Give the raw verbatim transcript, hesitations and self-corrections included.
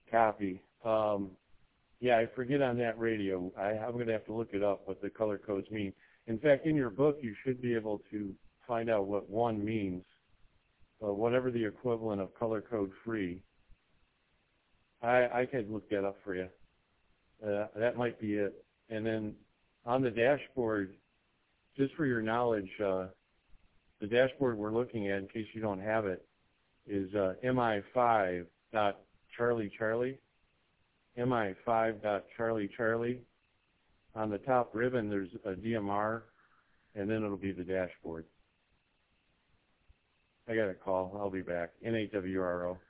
Copy. Um, yeah, I forget on that radio. I, I'm going to have to look it up, what the color codes mean. In fact, in your book, you should be able to find out what one means, uh, whatever the equivalent of color code free. I, I could look that up for you. Uh, that might be it. And then on the dashboard, just for your knowledge, uh, the dashboard we're looking at, in case you don't have it, is uh, M I five dot Charlie Charlie. M I five dot Charlie Charlie. On the top ribbon, there's a D M R, and then it'll be the dashboard. I got a call. I'll be back. N A W R O.